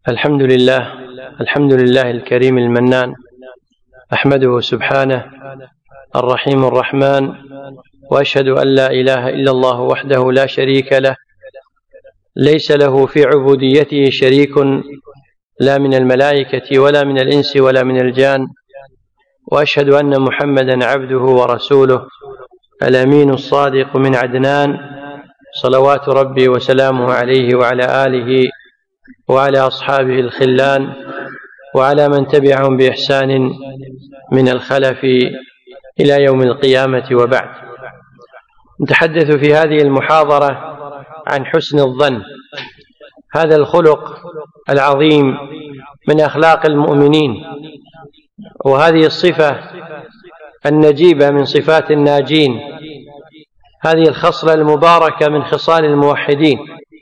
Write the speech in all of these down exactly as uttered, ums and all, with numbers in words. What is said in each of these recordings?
الحمد لله الحمد لله الكريم المنان، أحمده سبحانه الرحيم الرحمن، وأشهد أن لا إله إلا الله وحده لا شريك له، ليس له في عبوديته شريك لا من الملائكة ولا من الإنس ولا من الجان، وأشهد أن محمدا عبده ورسوله الأمين الصادق من عدنان، صلوات ربي وسلامه عليه وعلى آله وعلى أصحابه الخلان وعلى من تبعهم بإحسان من الخلف إلى يوم القيامة. وبعد، نتحدث في هذه المحاضرة عن حسن الظن، هذا الخلق العظيم من أخلاق المؤمنين، وهذه الصفة النجيبة من صفات الناجين، هذه الخصلة المباركة من خصال الموحدين.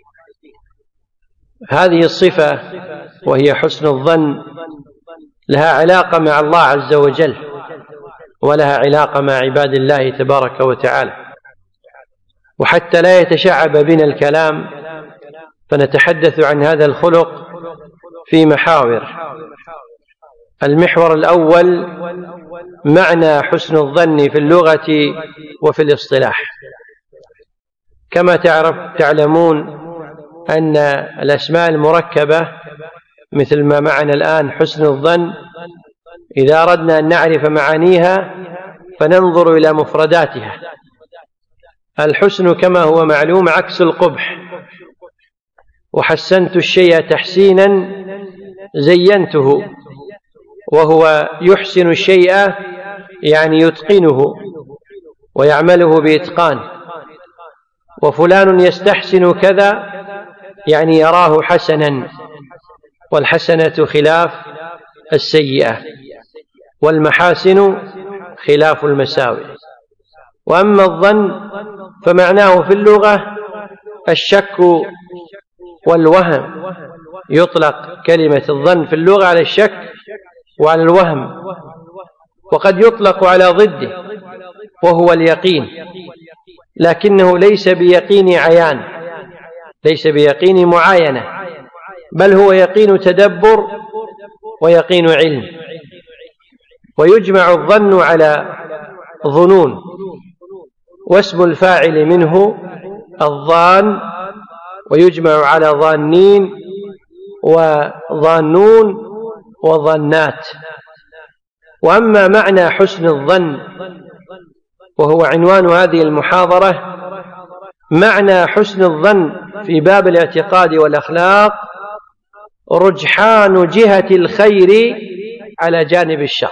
هذه الصفة وهي حسن الظن لها علاقة مع الله عز وجل، ولها علاقة مع عباد الله تبارك وتعالى. وحتى لا يتشعب بنا الكلام فنتحدث عن هذا الخلق في محاور. المحور الأول معنى حسن الظن في اللغة وفي الاصطلاح. كما تعرف تعلمون أن الأسماء المركبة مثل ما معنا الآن حسن الظن، إذا أردنا أن نعرف معانيها فننظر إلى مفرداتها. الحسن كما هو معلوم عكس القبح، وحسنت الشيء تحسينا زينته، وهو يحسن الشيء يعني يتقنه ويعمله بإتقان. وفلان يستحسن كذا يعني يراه حسنا، والحسنة خلاف السيئة، والمحاسن خلاف المساوئ. وأما الظن فمعناه في اللغة الشك والوهم، يطلق كلمة الظن في اللغة على الشك وعلى الوهم، وقد يطلق على ضده وهو اليقين، لكنه ليس بيقين عيان، ليس بيقين معاينة، بل هو يقين تدبر ويقين علم. ويجمع الظن على ظنون، واسم الفاعل منه الظان، ويجمع على ظانين وظانون وظنات. وأما معنى حسن الظن وهو عنوان هذه المحاضرة، معنى حسن الظن في باب الاعتقاد والأخلاق رجحان جهة الخير على جانب الشر.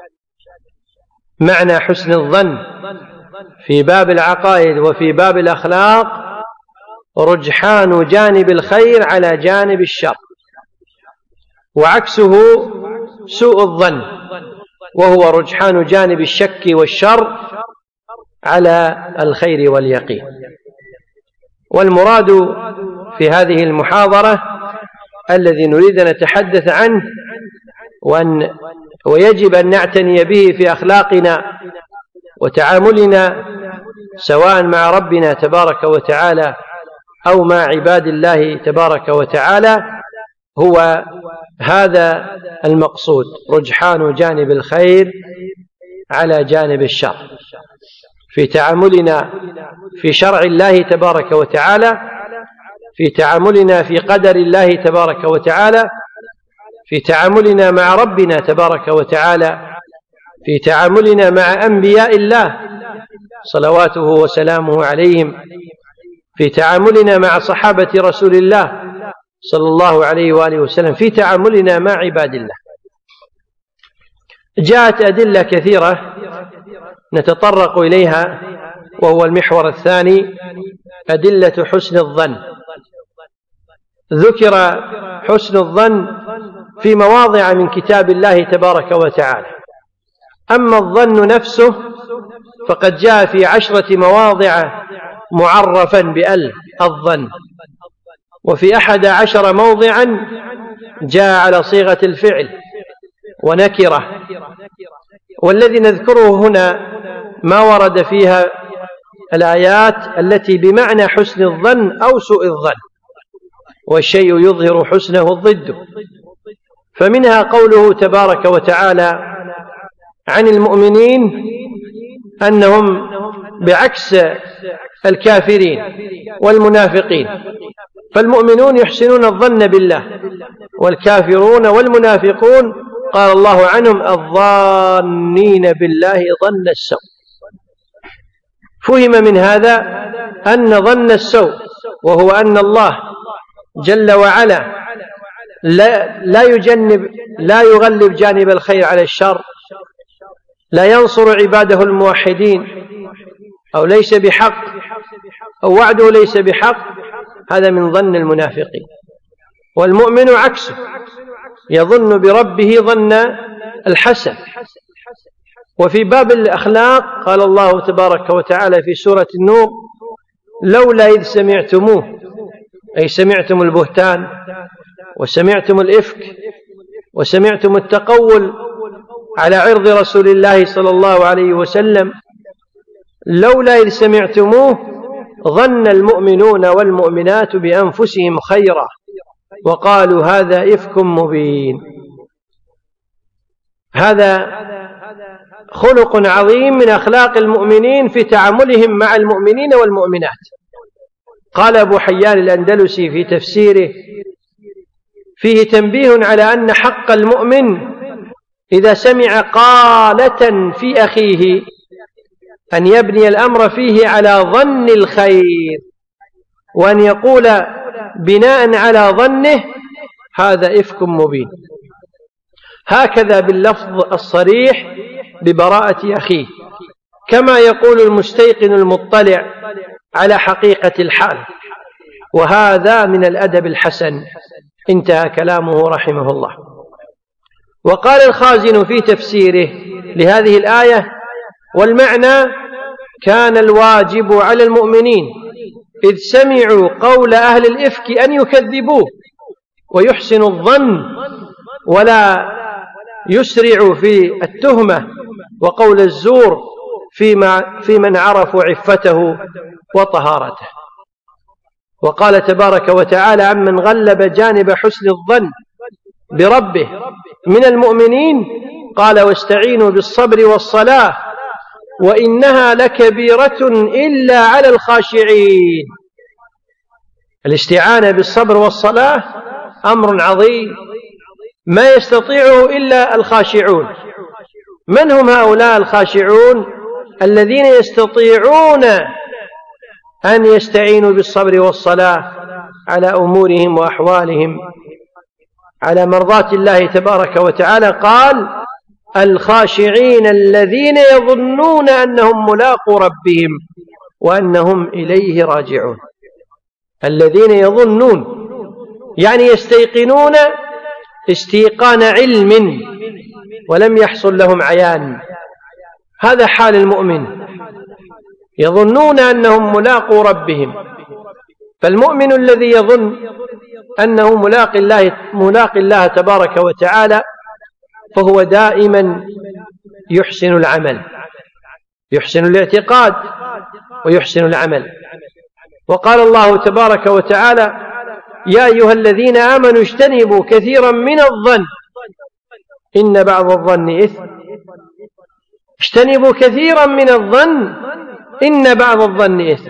معنى حسن الظن في باب العقائد وفي باب الأخلاق رجحان جانب الخير على جانب الشر، وعكسه سوء الظن وهو رجحان جانب الشك والشر على الخير واليقين. والمراد في هذه المحاضرة الذي نريد أن نتحدث عنه وأن ويجب أن نعتني به في أخلاقنا وتعاملنا سواء مع ربنا تبارك وتعالى أو مع عباد الله تبارك وتعالى، هو هذا المقصود، رجحان جانب الخير على جانب الشر في تعاملنا في شرع الله تبارك وتعالى، في تعاملنا في قدر الله تبارك وتعالى، في تعاملنا مع ربنا تبارك وتعالى، في تعاملنا مع أنبياء الله صلواته وسلامه عليهم، في تعاملنا مع صحابة رسول الله صلى الله عليه وآله وسلم، في تعاملنا مع عباد الله. جاءت أدلة كثيرة نتطرق إليها، وهو المحور الثاني، أدلة حسن الظن. ذكر حسن الظن في مواضع من كتاب الله تبارك وتعالى. أما الظن نفسه فقد جاء في عشرة مواضع معرفا بأل الظن، وفي أحد عشر موضعا جاء على صيغة الفعل ونكرة. والذي نذكره هنا ما ورد فيها الآيات التي بمعنى حسن الظن أو سوء الظن. والشيء يظهر حسنه الضد. فمنها قوله تبارك وتعالى عن المؤمنين أنهم بعكس الكافرين والمنافقين، فالمؤمنون يحسنون الظن بالله، والكافرون والمنافقون قال الله عنهم الظانين بالله ظن السوء. فهم من هذا أن ظن السوء، وهو أن الله جل وعلا لا, لا يجنب لا يغلب جانب الخير على الشر، لا ينصر عباده الموحدين، أو ليس بحق، أو وعده ليس بحق، هذا من ظن المنافقين. والمؤمن عكسه، يظن بربه ظن الحسن. وفي باب الأخلاق قال الله تبارك وتعالى في سورة النور لولا إذ سمعتموه، أي سمعتم البهتان وسمعتم الإفك وسمعتم التقول على عرض رسول الله صلى الله عليه وسلم، لولا إذ سمعتموه ظن المؤمنون والمؤمنات بأنفسهم خيرا وقالوا هذا إفك مبين. هذا خلق عظيم من أخلاق المؤمنين في تعاملهم مع المؤمنين والمؤمنات. قال أبو حيان الأندلسي في تفسيره فيه تنبيه على أن حق المؤمن إذا سمع قالة في أخيه أن يبني الأمر فيه على ظن الخير، وأن يقول بناء على ظنه هذا إفك مبين، هكذا باللفظ الصريح ببراءة أخيه، كما يقول المستيقن المطلع على حقيقة الحال، وهذا من الأدب الحسن. انتهى كلامه رحمه الله. وقال الخازن في تفسيره لهذه الآية والمعنى كان الواجب على المؤمنين إذ سمعوا قول أهل الإفك أن يكذبوه ويحسنوا الظن ولا يسرعوا في التهمة وقول الزور فيما في من عرفوا عفته وطهارته. وقال تبارك وتعالى عمن غلب جانب حسن الظن بربه من المؤمنين قال واستعينوا بالصبر والصلاة وإنها لكبيرة إلا على الخاشعين. الاستعانة بالصبر والصلاة أمر عظيم ما يستطيعه إلا الخاشعون. من هم هؤلاء الخاشعون؟ الذين يستطيعون أن يستعينوا بالصبر والصلاة على أمورهم وأحوالهم على مرضاة الله تبارك وتعالى. قال الخاشعين الذين يظنون أنهم ملاقو ربهم وأنهم إليه راجعون. الذين يظنون يعني يستيقنون استيقان علم ولم يحصل لهم عيان، هذا حال المؤمن، يظنون أنهم ملاقو ربهم. فالمؤمن الذي يظن أنه ملاق الله, ملاق الله تبارك وتعالى فهو دائما يحسن العمل، يحسن الاعتقاد ويحسن العمل. وقال الله تبارك وتعالى يا أيها الذين آمنوا اجتنبوا كثيرا من الظن إن بعض الظن إثم. اجتنبوا كثيرا من الظن إن بعض الظن إثم.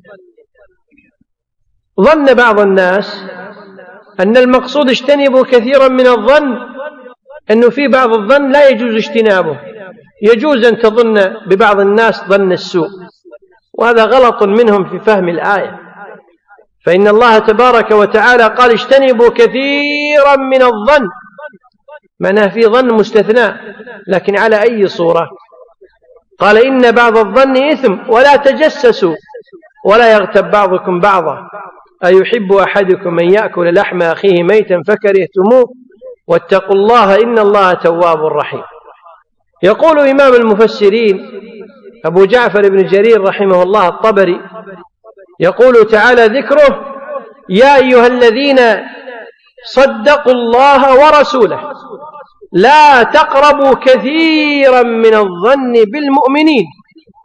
ظن بعض الناس أن المقصود اجتنبوا كثيرا من الظن أنه في بعض الظن لا يجوز اجتنابه، يجوز أن تظن ببعض الناس ظن السوء، وهذا غلط منهم في فهم الآية. فإن الله تبارك وتعالى قال اجتنبوا كثيرا من الظن، معناه في ظن مستثنى، لكن على أي صورة؟ قال إن بعض الظن إثم ولا تجسسوا ولا يغتب بعضكم بعضا أيحب أحدكم أن يأكل لحم أخيه ميتا فكرهتموه واتقوا الله إن الله تواب رحيم. يقول إمام المفسرين أبو جعفر بن جرير رحمه الله الطبري يقول تعالى ذكره يا أيها الذين صدقوا الله ورسوله لا تقربوا كثيرا من الظن بالمؤمنين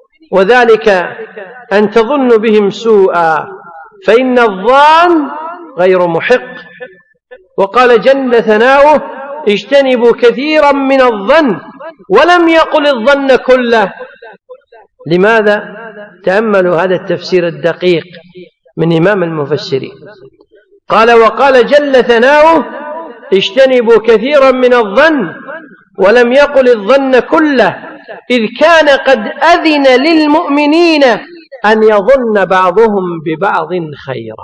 وذلك أن تظن بهم سوءا فإن الظن غير محق. وقال جل ثناؤه اجتنبوا كثيرا من الظن، ولم يقل الظن كله. لماذا؟ تأملوا هذا التفسير الدقيق من إمام المفسرين. قال وقال جل ثناؤه اجتنبوا كثيرا من الظن ولم يقل الظن كله، إذ كان قد أذن للمؤمنين أن يظن بعضهم ببعض خيرا.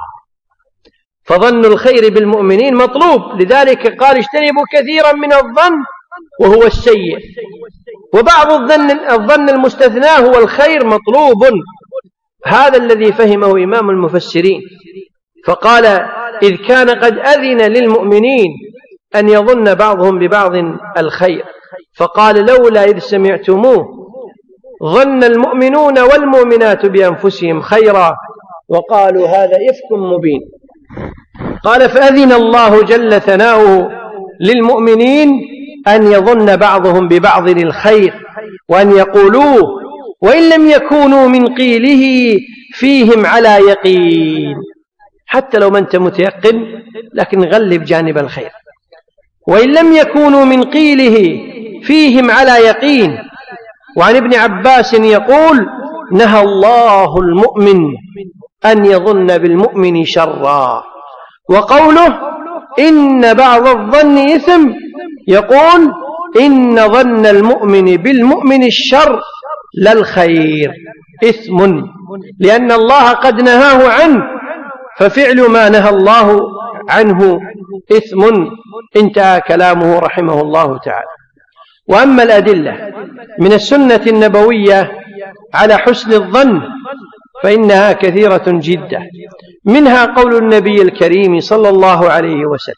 فظن الخير بالمؤمنين مطلوب، لذلك قال اجتنبوا كثيرا من الظن وهو السيء، وبعض الظن, الظن المستثنى هو الخير مطلوب. هذا الذي فهمه إمام المفسرين. فقال إذ كان قد أذن للمؤمنين أن يظن بعضهم ببعض الخير، فقال لولا إذ سمعتموه ظن المؤمنون والمؤمنات بأنفسهم خيرا وقالوا هذا إفك مبين. قال فأذن الله جل ثناؤه للمؤمنين أن يظن بعضهم ببعض الخير وأن يقولوه، وإن لم يكونوا من قيله فيهم على يقين. حتى لو ما أنت متيقن لكن غلب جانب الخير. وإن لم يكونوا من قيله فيهم على يقين. وعن ابن عباس يقول نهى الله المؤمن أن يظن بالمؤمن شرا. وقوله إن بعض الظن إثم، يقول إن ظن المؤمن بالمؤمن الشر لا الخير إثم، لأن الله قد نهاه عنه، ففعل ما نهى الله عنه إثم. انتهى كلامه رحمه الله تعالى. وأما الأدلة من السنة النبوية على حسن الظن فإنها كثيرة جدا، منها قول النبي الكريم صلى الله عليه وسلم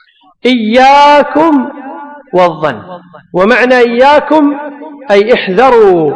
إياكم والظن. ومعنى إياكم أي احذروا،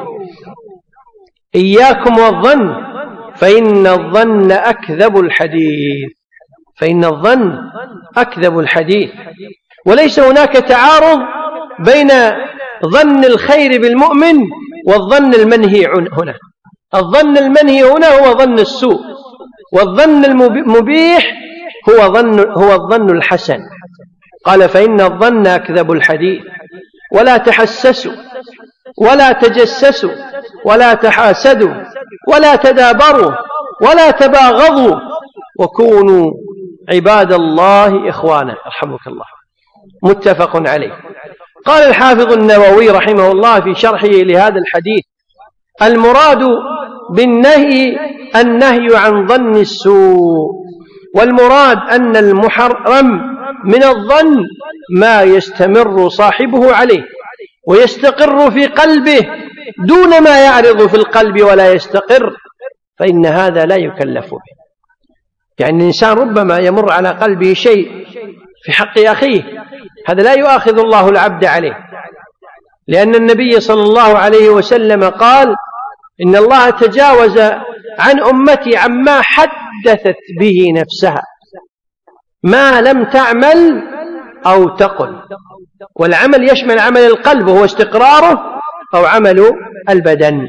إياكم والظن فإن الظن أكذب الحديث، فإن الظن أكذب الحديث. وليس هناك تعارض بين ظن الخير بالمؤمن والظن المنهي هنا. الظن المنهي هنا هو ظن السوء، والظن المبيح هو ظن هو الظن الحسن. قال فإن الظن أكذب الحديث. ولا تحسسوا ولا تجسسوا ولا تحاسدوا ولا تدابروا ولا تباغضوا وكونوا عباد الله إخوانا. رحمك الله. متفق عليه. قال الحافظ النووي رحمه الله في شرحه لهذا الحديث المراد بالنهي النهي عن ظن السوء، والمراد أن المحرم من الظن ما يستمر صاحبه عليه ويستقر في قلبه دون ما يعرض في القلب ولا يستقر، فإن هذا لا يكلف به. يعني الإنسان ربما يمر على قلبه شيء في حق أخيه، هذا لا يؤاخذ الله العبد عليه، لأن النبي صلى الله عليه وسلم قال إن الله تجاوز عن أمتي عما حدثت به نفسها ما لم تعمل أو تقل. والعمل يشمل عمل القلب وهو استقراره، أو عمل البدن.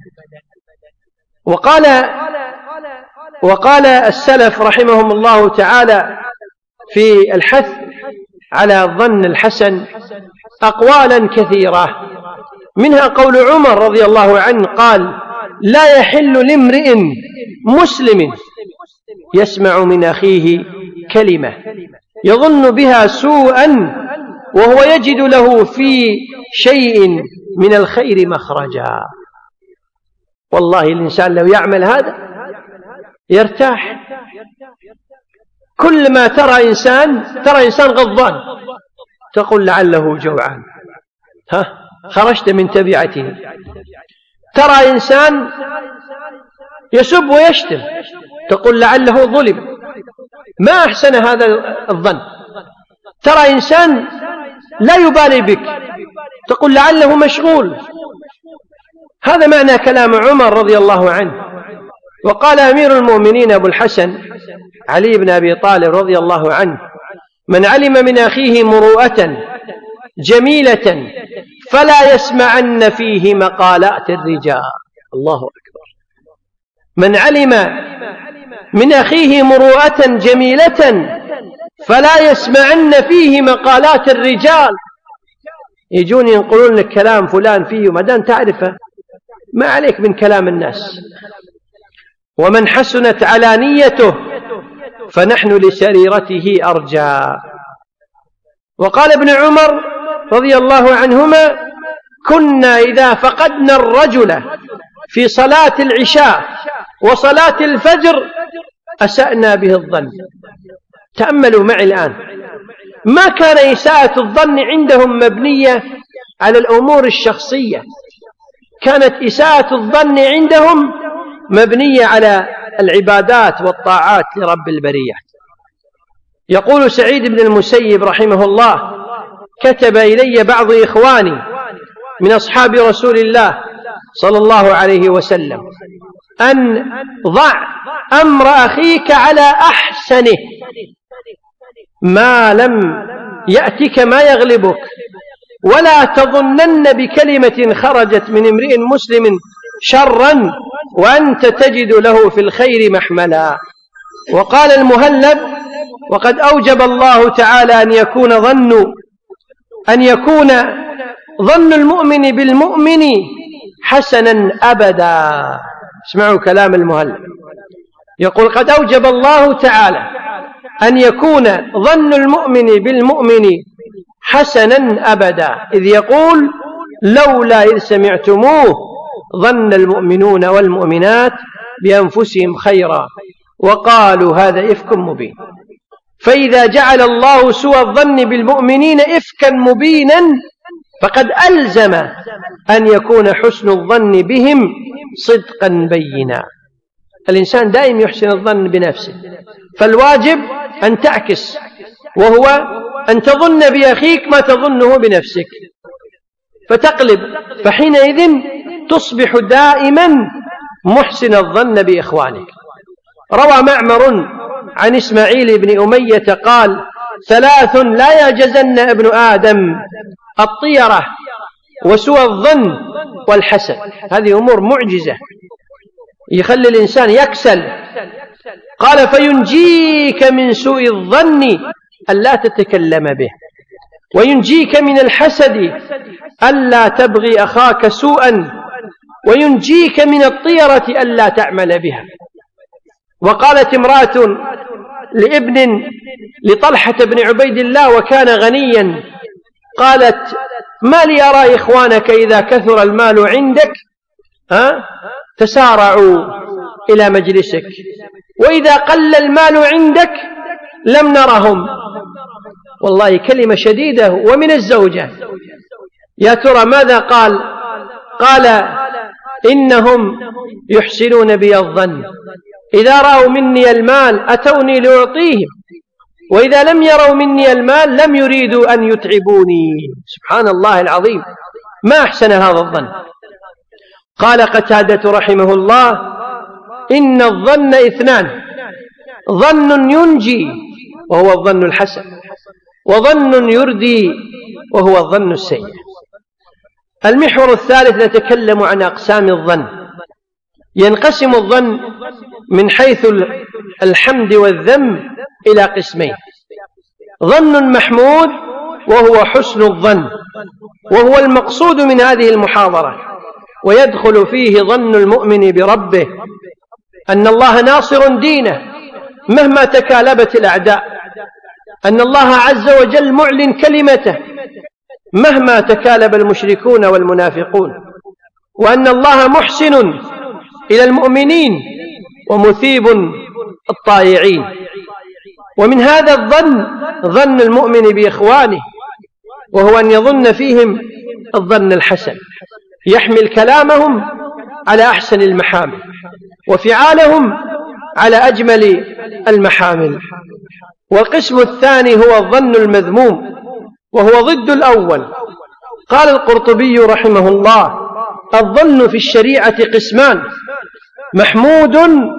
وقال وقال السلف رحمهم الله تعالى في الحث على الظن الحسن أقوالا كثيرة، منها قول عمر رضي الله عنه قال لا يحل لامرئ مسلم يسمع من أخيه كلمة يظن بها سوءا وهو يجد له في شيء من الخير مخرجا. والله الإنسان لو يعمل هذا يرتاح. كل ما ترى إنسان ترى إنسان غضبان تقول لعله جوعان، ها خرجت من تبعته. ترى إنسان يسب ويشتم تقول لعله ظلم. ما أحسن هذا الظن. ترى إنسان لا يبالي بك تقول لعله مشغول. هذا معنى كلام عمر رضي الله عنه. وقال أمير المؤمنين أبو الحسن علي بن أبي طالب رضي الله عنه من علم من أخيه مروءة جميلة فلا يسمعن فيه مقالات الرجال. الله أكبر. من علم من أخيه مروءة جميلة فلا يسمعن فيه مقالات الرجال. يجون ينقلون لك كلام فلان فيه وما دام تعرفه ما عليك من كلام الناس. ومن حسنت علانيته فنحن لسريرته أرجى. وقال ابن عمر رضي الله عنهما: كنا إذا فقدنا الرجل في صلاة العشاء وصلاة الفجر أسأنا به الظن. تأملوا معي الآن، ما كان إساءة الظن عندهم مبنية على الأمور الشخصية، كانت إساءة الظن عندهم مبنية على العبادات والطاعات لرب البريات. يقول سعيد بن المسيب رحمه الله: كتب إلي بعض إخواني من أصحاب رسول الله صلى الله عليه وسلم أن ضع أمر أخيك على أحسنه ما لم يأتك ما يغلبك، ولا تظنن بكلمة خرجت من امرئ مسلم شرا وأنت تجد له في الخير محملا. وقال المهلب: وقد أوجب الله تعالى أن يكون ظن أن يكون ظن المؤمن بالمؤمن حسنا أبدا. اسمعوا كلام المهلب، يقول: قد أوجب الله تعالى أن يكون ظن المؤمن بالمؤمن حسنا أبدا، إذ يقول: لولا إذ سمعتموه ظن المؤمنون والمؤمنات بأنفسهم خيرا وقالوا هذا إفك مبين. فإذا جعل الله سوى الظن بالمؤمنين إفكا مبينا فقد ألزم أن يكون حسن الظن بهم صدقا بينا. الإنسان دائم يحسن الظن بنفسه، فالواجب أن تعكس، وهو أن تظن بأخيك ما تظنه بنفسك، فتقلب، فحينئذ تصبح دائما محسن الظن بإخوانك. روى معمر عن إسماعيل بن أمية قال: ثلاث لا يعجزن ابن آدم: الطيرة وسوء الظن والحسد. هذه أمور معجزة يخلي الإنسان يكسل. قال: فينجيك من سوء الظن ألا تتكلم به، وينجيك من الحسد ألا تبغي أخاك سوءا، وينجيك من الطيرة ألا تعمل بها. وقالت امرأة لابن لطلحة بن عبيد الله وكان غنيا، قالت: ما لي أرى إخوانك إذا كثر المال عندك ها تسارعوا إلى مجلسك، وإذا قل المال عندك لم نرهم. والله كلمة شديدة. ومن الزوجة يا ترى ماذا قال؟ قال: إنهم يحسنون بي الظن، إذا رأوا مني المال أتوني لأعطيهم، وإذا لم يروا مني المال لم يريدوا أن يتعبوني. سبحان الله العظيم، ما أحسن هذا الظن. قال قتادة رحمه الله: إن الظن اثنان: ظن ينجي وهو الظن الحسن، وظن يردي وهو الظن السيء. المحور الثالث نتكلم عن أقسام الظن. ينقسم الظن من حيث الحمد والذم إلى قسمين: ظن محمود وهو حسن الظن، وهو المقصود من هذه المحاضرة، ويدخل فيه ظن المؤمن بربه أن الله ناصر دينه مهما تكالبت الأعداء، أن الله عز وجل معلن كلمته مهما تكالب المشركون والمنافقون، وأن الله محسن إلى المؤمنين ومثيب الطائعين. ومن هذا الظن ظن المؤمن بإخوانه، وهو أن يظن فيهم الظن الحسن، يحمل كلامهم على أحسن المحامل، وفعالهم على أجمل المحامل. والقسم الثاني هو الظن المذموم، وهو ضد الأول. قال القرطبي رحمه الله: الظن في الشريعة قسمان: محمود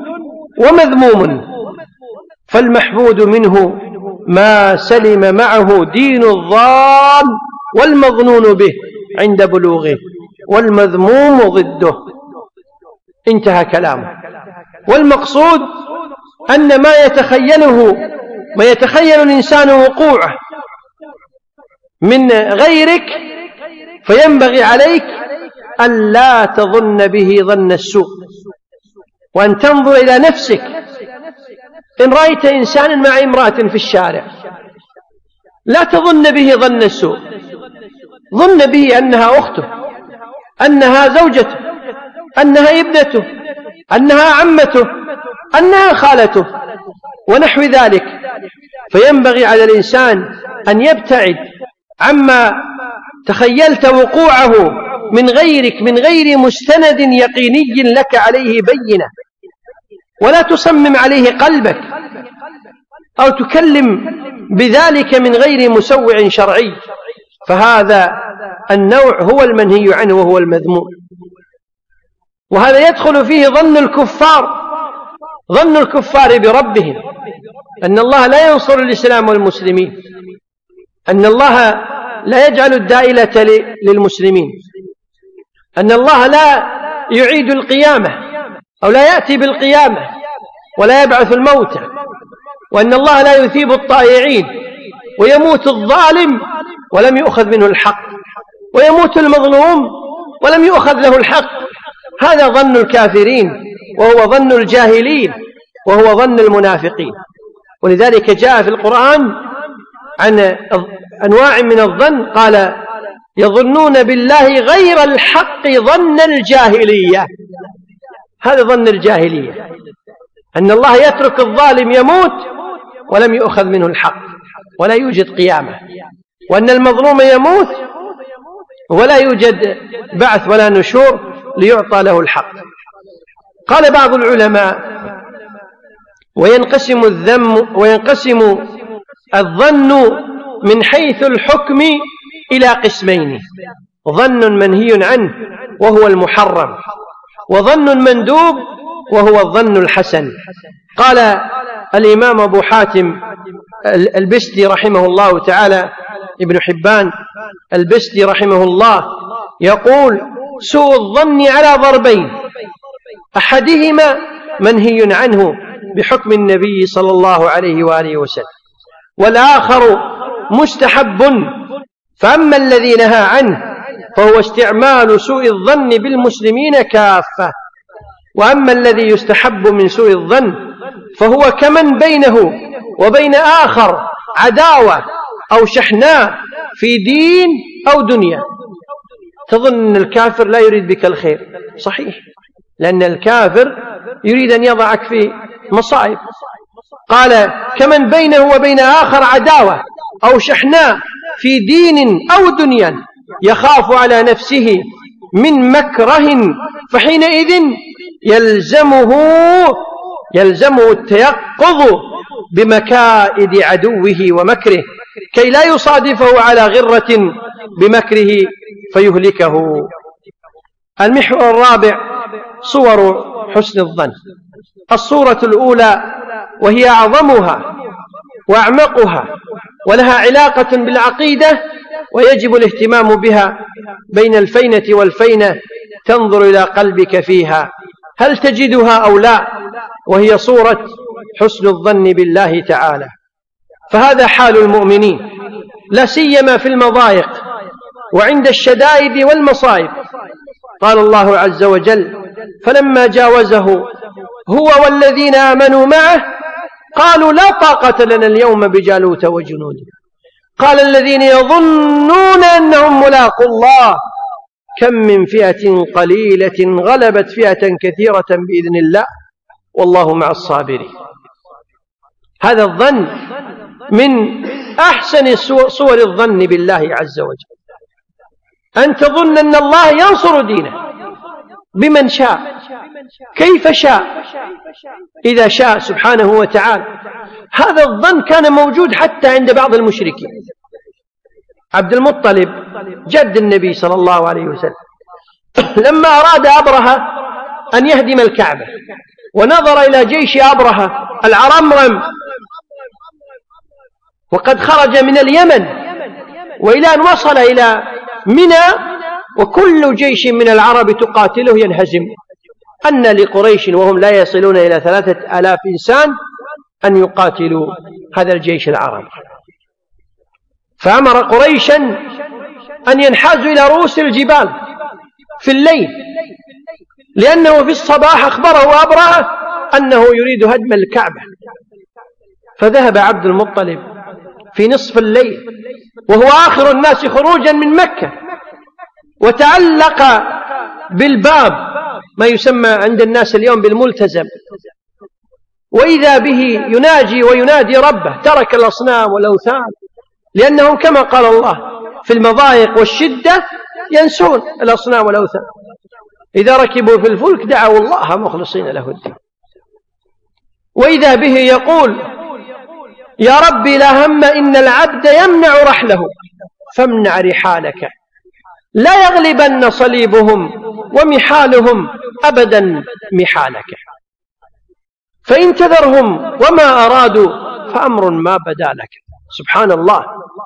ومذموم. فالمحمود منه ما سلم معه دين الظان والمظنون به عند بلوغه، والمذموم ضده. انتهى كلامه. والمقصود أن ما يتخيله ما يتخيل الإنسان وقوعه من غيرك، فينبغي عليك أن لا تظن به ظن السوء، وأن تنظر إلى نفسك. إن رأيت إنسانا مع امرأة في الشارع لا تظن به ظن السوء، ظن به أنها أخته، أنها زوجته، أنها ابنته، أنها عمته، أنها خالته ونحو ذلك. فينبغي على الإنسان أن يبتعد عما تخيلت وقوعه من غيرك من غير مستند يقيني لك عليه بينة، ولا تصمم عليه قلبك أو تكلم بذلك من غير مسوع شرعي، فهذا النوع هو المنهي عنه وهو المذموم. وهذا يدخل فيه ظن الكفار، ظن الكفار بربهم أن الله لا ينصر الإسلام والمسلمين، أن الله لا يجعل الدائلة للمسلمين، أن الله لا يعيد القيامة أو لا يأتي بالقيامة ولا يبعث الموتى، وأن الله لا يثيب الطائعين، ويموت الظالم ولم يؤخذ منه الحق، ويموت المظلوم ولم يؤخذ له الحق. هذا ظن الكافرين، وهو ظن الجاهلين، وهو ظن المنافقين. ولذلك جاء في القرآن عن أنواع من الظن، قال يظنون بالله غير الحق ظن الجاهلية. هذا ظن الجاهلية، أن الله يترك الظالم يموت ولم يؤخذ منه الحق ولا يوجد قيامة، وأن المظلوم يموت ولا يوجد بعث ولا نشور ليعطى له الحق. قال بعض العلماء وينقسم الذم وينقسم الظن من حيث الحكم إلى قسمين: ظن منهي عنه وهو المحرم، وظن مندوب وهو الظن الحسن. قال الإمام أبو حاتم البستي رحمه الله تعالى، ابن حبان البستي رحمه الله، يقول: سوء الظن على ضربين: أحدهما منهي عنه بحكم النبي صلى الله عليه وآله وسلم، والآخر مستحب. فأما الذي نهى عنه فهو استعمال سوء الظن بالمسلمين كافة، وأما الذي يستحب من سوء الظن فهو كمن بينه وبين آخر عداوة أو شحناء في دين أو دنيا. تظن أن الكافر لا يريد بك الخير، صحيح، لأن الكافر يريد أن يضعك في مصائب. قال: كمن بينه وبين آخر عداوة أو شحناء في دين أو دنيا يخاف على نفسه من مكره، فحينئذ يلزمه يلزمه التيقظ بمكائد عدوه ومكره، كي لا يصادفه على غرة بمكره فيهلكه. المحور الرابع: صور حسن الظن. الصورة الأولى وهي أعظمها وأعمقها ولها علاقة بالعقيدة، ويجب الاهتمام بها بين الفينة والفينة، تنظر إلى قلبك فيها هل تجدها أو لا، وهي صورة حسن الظن بالله تعالى. فهذا حال المؤمنين، لا سيما في المضايق وعند الشدائد والمصائب. قال الله عز وجل: فلما جاوزه هو والذين آمنوا معه قالوا لا طاقة لنا اليوم بجالوت وجنوده، قال الذين يظنون أنهم ملاقوا الله كم من فئة قليلة غلبت فئة كثيرة بإذن الله والله مع الصابرين. هذا الظن من أحسن صور الظن بالله عز وجل، أن تظن أن الله ينصر دينه بمن شاء كيف شاء إذا شاء سبحانه وتعالى. هذا الظن كان موجود حتى عند بعض المشركين. عبد المطلب جد النبي صلى الله عليه وسلم لما أراد أبرهة أن يهدم الكعبة ونظر إلى جيش أبرهة العرمرم وقد خرج من اليمن وإلى أن وصل إلى منى، وكل جيش من العرب تقاتله ينهزم، أن لقريش وهم لا يصلون إلى ثلاثة آلاف إنسان أن يقاتلوا هذا الجيش العربي، فأمر قريشا أن ينحازوا إلى رؤوس الجبال في الليل، لأنه في الصباح أخبره أبرهة أنه يريد هدم الكعبة. فذهب عبد المطلب في نصف الليل وهو آخر الناس خروجا من مكة، وتعلق بالباب، ما يسمى عند الناس اليوم بالملتزم، وإذا به يناجي وينادي ربه. ترك الأصنام والأوثان، لأنهم كما قال الله في المضايق والشدة ينسون الأصنام والأوثان. إذا ركبوا في الفلك دعوا الله مخلصين له الدين. وإذا به يقول: يا ربي لا هم إن العبد يمنع رحله فامنع رحالك، لا يغلبن صليبهم ومحالهم أبدا محالك، فإن تذرهم وما أرادوا فأمر ما بدا لك. سبحان الله.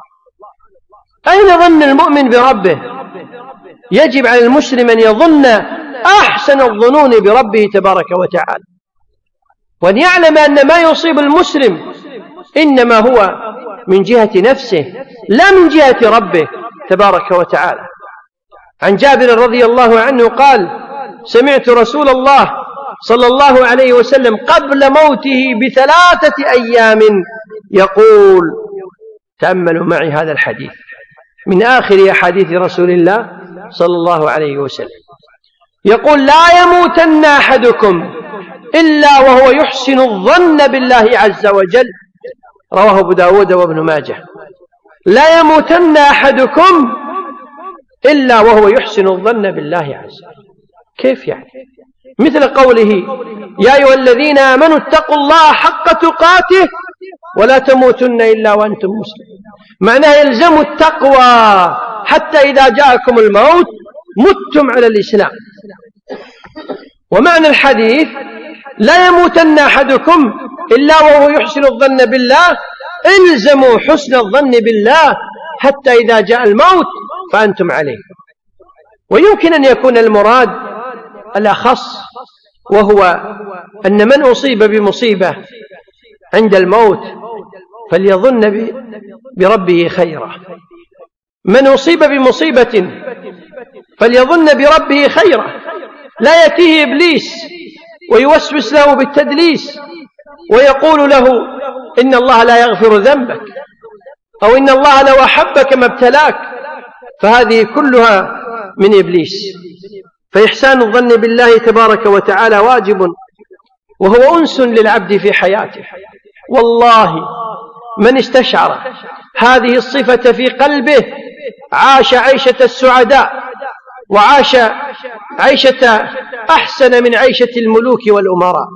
أين ظن المؤمن بربه؟ يجب على المسلم أن يظن أحسن الظنون بربه تبارك وتعالى، وأن يعلم أن ما يصيب المسلم إنما هو من جهة نفسه لا من جهة ربه تبارك وتعالى. عن جابر رضي الله عنه قال: سمعت رسول الله صلى الله عليه وسلم قبل موته بثلاثة أيام يقول، تأملوا معي هذا الحديث من آخر أحاديث رسول الله صلى الله عليه وسلم، يقول: لا يموتن أحدكم إلا وهو يحسن الظن بالله عز وجل. رواه أبو داود وابن ماجه. لا يموتن أحدكم إلا وهو يحسن الظن بالله عز وجل. كيف يعني؟ مثل قوله: يا أيها الذين آمنوا اتقوا الله حق تقاته ولا تموتن إلا وأنتم مسلمون. معناه يلزم التقوى حتى إذا جاءكم الموت متم على الإسلام. ومعنى الحديث: لا يموتن أحدكم إلا وهو يحسن الظن بالله، الزموا حسن الظن بالله حتى إذا جاء الموت فأنتم عليه. ويمكن أن يكون المراد الأخص، وهو أن من أصيب بمصيبة عند الموت فليظن بربه خيرا. من أصيب بمصيبة فليظن بربه خيرا، لا يأتيه إبليس ويوسوس له بالتدليس ويقول له إن الله لا يغفر ذنبك، أو إن الله لو أحبك ما ابتلاك، فهذه كلها من إبليس. فإحسان الظن بالله تبارك وتعالى واجب، وهو أنس للعبد في حياته. والله من استشعر هذه الصفة في قلبه عاش عيشة السعداء، وعاش عيشة أحسن من عيشة الملوك والأمراء.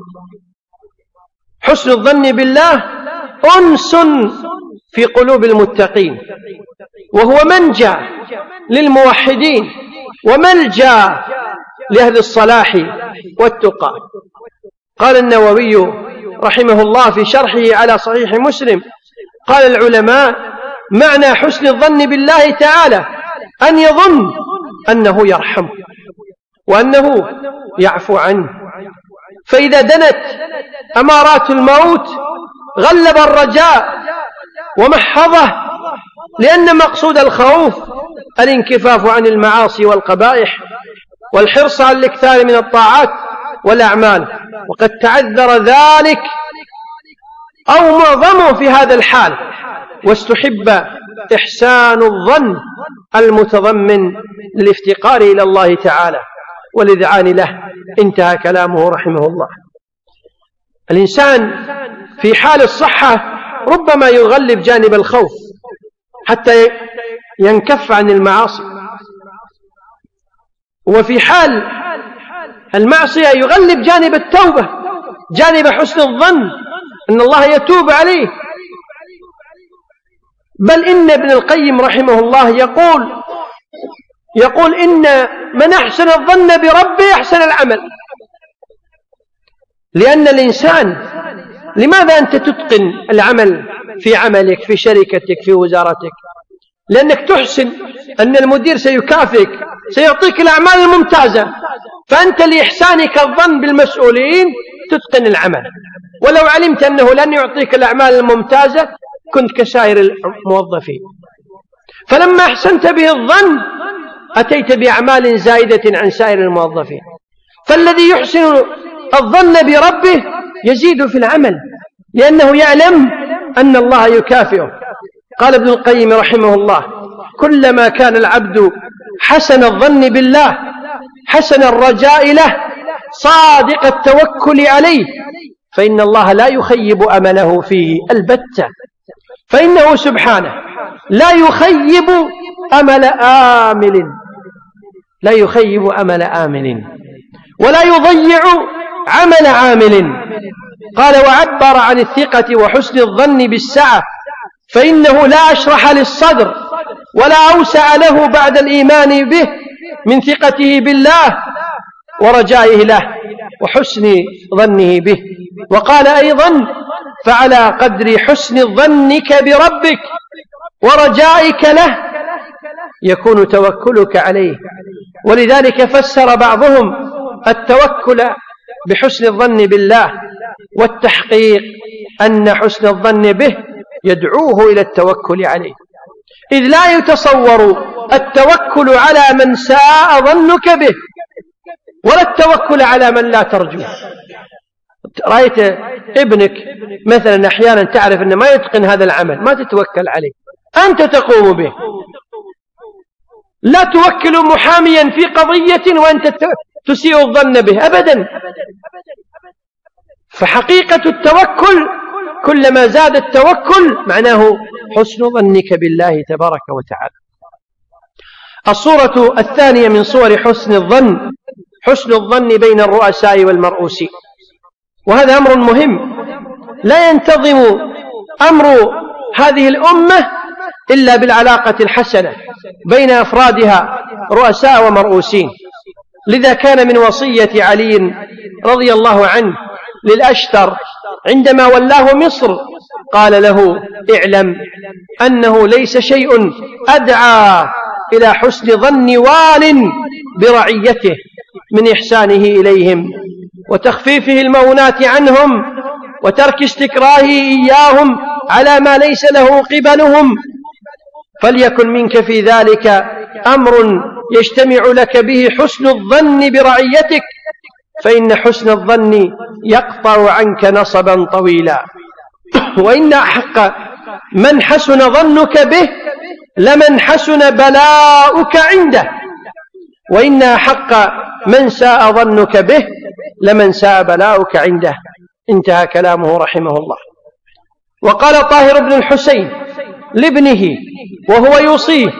حسن الظن بالله أنس في قلوب المتقين، وهو منجى للموحدين وملجأ لأهل الصلاح والتقى. قال النووي رحمه الله في شرحه على صحيح مسلم: قال العلماء: معنى حسن الظن بالله تعالى أن يظن أنه يرحمه وأنه يعفو عنه، فإذا دنت أمارات الموت غلب الرجاء ومحضه، لأن مقصود الخوف الانكفاف عن المعاصي والقبائح والحرص على الاكثار من الطاعات والأعمال. وقد تعذر ذلك أو معظمه في هذا الحال، واستحب إحسان الظن المتضمن للافتقار إلى الله تعالى والإذعان له. انتهى كلامه رحمه الله. الإنسان في حال الصحة ربما يغلب جانب الخوف حتى ينكف عن المعاصي، وفي حال المعصية يغلب جانب التوبة، جانب حسن الظن أن الله يتوب عليه. بل إن ابن القيم رحمه الله يقول يقول إن من أحسن الظن بربه أحسن العمل. لأن الإنسان، لماذا أنت تتقن العمل في عملك في شركتك في وزارتك؟ لأنك تحسن أن المدير سيكافئك، سيعطيك الأعمال الممتازة، فأنت لإحسانك الظن بالمسؤولين تتقن العمل. ولو علمت أنه لن يعطيك الأعمال الممتازة كنت كسائر الموظفين. فلما أحسنت به الظن أتيت بأعمال زائدة عن سائر الموظفين. فالذي يحسن الظن بربه يزيد في العمل لأنه يعلم أن الله يكافئه. قال ابن القيم رحمه الله: كلما كان العبد حسن الظن بالله حسن الرجاء له صادق التوكل عليه، فإن الله لا يخيب أمله فيه البتة، فإنه سبحانه لا يخيب أمل آمل لا يخيب أمل آمل ولا يضيع عمل عامل. قال: وعبر عن الثقة وحسن الظن بالسعة، فإنه لا أشرح للصدر ولا أوسع له بعد الإيمان به من ثقته بالله ورجائه له وحسن ظنه به. وقال أيضا: فعلى قدر حسن ظنك بربك ورجائك له يكون توكلك عليه. ولذلك فسر بعضهم التوكل بحسن الظن بالله، والتحقيق أن حسن الظن به يدعوه إلى التوكل عليه، إذ لا يتصور التوكل على من ساء ظنك به ولا التوكل على من لا ترجوه. رأيت ابنك مثلا أحيانا تعرف أنه ما يتقن هذا العمل، ما تتوكل عليه، أنت تقوم به. لا توكل محاميا في قضية وأنت تسيء الظن به أبدا. فحقيقة التوكل كلما زاد التوكل معناه حسن ظنك بالله تبارك وتعالى. الصورة الثانية من صور حسن الظن حسن الظن بين الرؤساء والمرؤوسين، وهذا أمر مهم. لا ينتظم أمر هذه الأمة إلا بالعلاقة الحسنة بين أفرادها رؤساء ومرؤوسين. لذا كان من وصية علي رضي الله عنه للأشتر عندما ولاه مصر قال له: اعلم أنه ليس شيء أدعى إلى حسن ظن وال برعيته من إحسانه إليهم وتخفيفه المؤونات عنهم وترك استكراهه إياهم على ما ليس له قبلهم. فليكن منك في ذلك أمر يجتمع لك به حسن الظن برعيتك، فإن حسن الظن يقطع عنك نصبا طويلا. وإن أحق من حسن ظنك به لمن حسن بلاؤك عنده، وإن أحق من ساء ظنك به لمن ساء بلاؤك عنده. انتهى كلامه رحمه الله. وقال طاهر بن الحسين لابنه وهو يوصيه،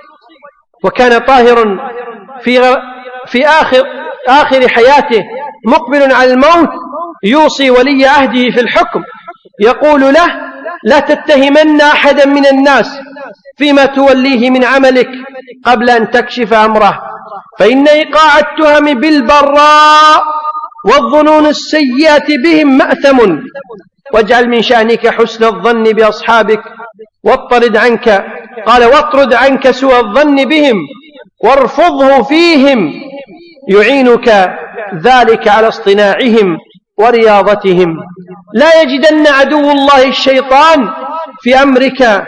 وكان طاهر في, في آخر, آخر حياته مقبل على الموت يوصي ولي عهده في الحكم، يقول له: لا تتهمن أحدا من الناس فيما توليه من عملك قبل أن تكشف أمره، فإن إيقاع التهم بالبراء والظنون السيئة بهم مأثم، واجعل من شأنك حسن الظن بأصحابك واطرد عنك قال واطرد عنك سوء الظن بهم وارفضه فيهم، يعينك ذلك على اصطناعهم ورياضتهم. لا يجدن عدو الله الشيطان في أمرك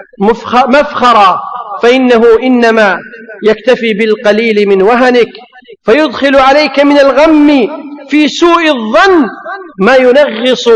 مفخرا، فإنه إنما يكتفي بالقليل من وهنك فيدخل عليك من الغم في سوء الظن ما ينغص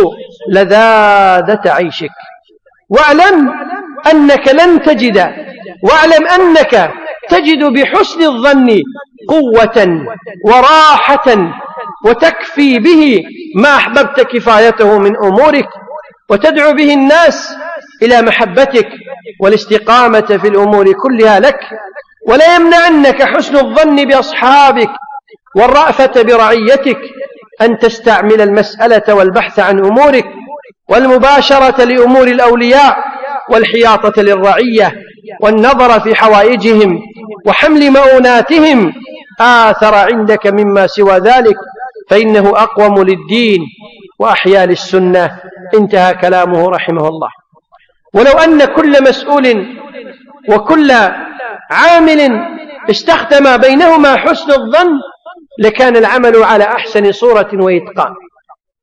لذاذة عيشك. واعلم أنك لن تجد واعلم أنك تجد بحسن الظن قوة وراحة وتكفي به ما أحببت كفايته من أمورك، وتدعو به الناس إلى محبتك والاستقامة في الأمور كلها لك. ولا يمنعنك حسن الظن بأصحابك والرأفة برعيتك أن تستعمل المسألة والبحث عن أمورك والمباشرة لأمور الأولياء والحياطة للرعية والنظر في حوائجهم وحمل مؤوناتهم آثر عندك مما سوى ذلك، فإنه أقوم للدين وأحيا للسنة. انتهى كلامه رحمه الله. ولو أن كل مسؤول وكل عامل استخدم بينهما حسن الظن لكان العمل على أحسن صورة وإتقان.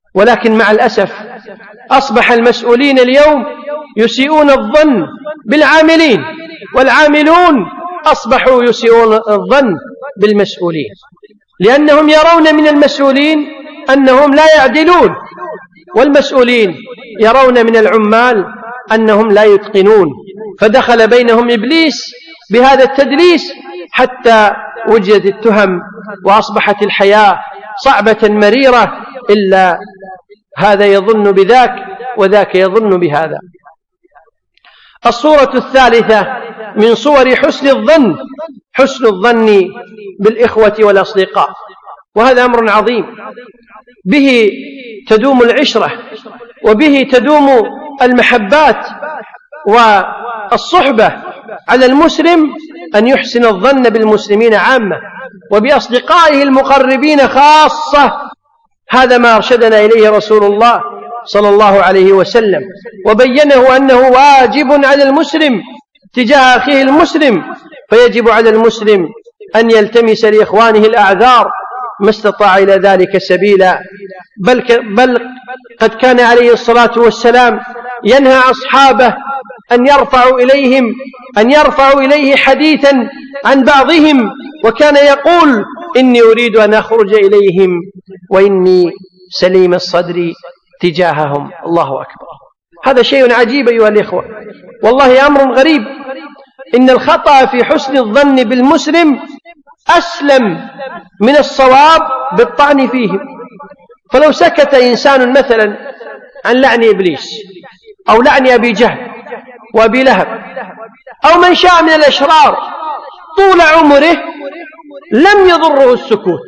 ولكن مع الأسف أصبح المسؤولين اليوم يسيئون الظن بالعاملين، والعاملون أصبحوا يسيئون الظن بالمسؤولين، لأنهم يرون من المسؤولين أنهم لا يعدلون، والمسؤولين يرون من العمال أنهم لا يتقنون، فدخل بينهم إبليس بهذا التدليس حتى وجدت التهم وأصبحت الحياة صعبة مريرة، إلا هذا يظن بذاك وذاك يظن بهذا. الصورة الثالثة من صور حسن الظن حسن الظن بالإخوة والأصدقاء، وهذا أمر عظيم، به تدوم العشرة، وبه تدوم المحبات والصحبة. على المسلم أن يحسن الظن بالمسلمين عامة وبأصدقائه المقربين خاصة، هذا ما أرشدنا إليه رسول الله صلى الله عليه وسلم، وبينه أنه واجب على المسلم تجاه أخيه المسلم، فيجب على المسلم أن يلتمس لإخوانه الأعذار ما استطاع إلى ذلك سبيلا، بل, بل قد كان عليه الصلاة والسلام ينهى أصحابه أن يرفعوا إليهم أن يرفعوا إليه حديثا عن بعضهم، وكان يقول: إني أريد أن أخرج إليهم وإني سليم الصدر تجاههم. الله أكبر. هذا شيء عجيب أيها الإخوة، والله أمر غريب. إن الخطأ في حسن الظن بالمسلم أسلم من الصواب بالطعن فيه. فلو سكت إنسان مثلا عن لعن إبليس أو لعن أبي جهل وأبي لهب أو من شاء من الأشرار طول عمره لم يضره السكوت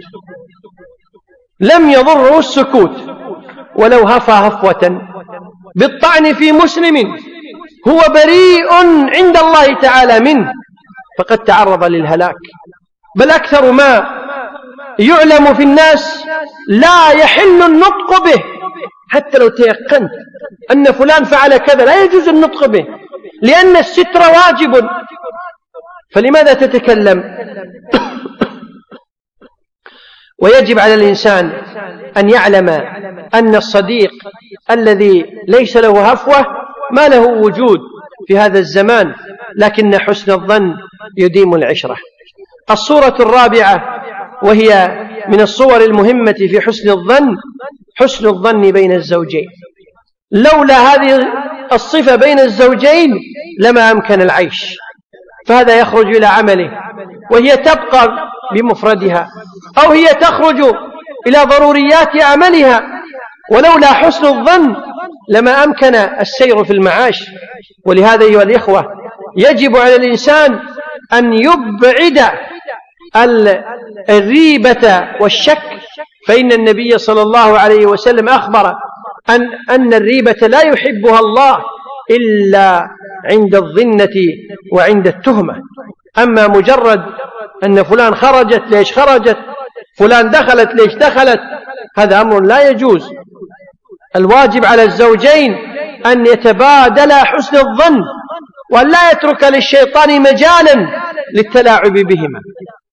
لم يضره السكوت ولو هفى هفوة بالطعن في مسلم هو بريء عند الله تعالى منه فقد تعرض للهلاك. بل أكثر ما يعلم في الناس لا يحل النطق به، حتى لو تيقنت أن فلان فعل كذا لا يجوز النطق به، لأن الستر واجب، فلماذا تتكلم؟ ويجب على الإنسان أن يعلم أن الصديق الذي ليس له هفوة ما له وجود في هذا الزمان، لكن حسن الظن يديم العشرة. الصورة الرابعة وهي من الصور المهمة في حسن الظن حسن الظن بين الزوجين. لولا هذه الصفة بين الزوجين لما أمكن العيش، فهذا يخرج إلى عمله وهي تبقى بمفردها، أو هي تخرج إلى ضروريات عملها. ولولا حسن الظن لما أمكن السير في المعاش. ولهذا أيها الإخوة يجب على الإنسان أن يبعد الريبة والشك، فإن النبي صلى الله عليه وسلم أخبر أن, أن الريبة لا يحبها الله إلا عند الظنة وعند التهمة. أما مجرد أن فلان خرجت ليش خرجت، فلان دخلت ليش دخلت، هذا أمر لا يجوز. الواجب على الزوجين أن يتبادلا حسن الظن وأن لا يترك للشيطان مجالا للتلاعب بهما.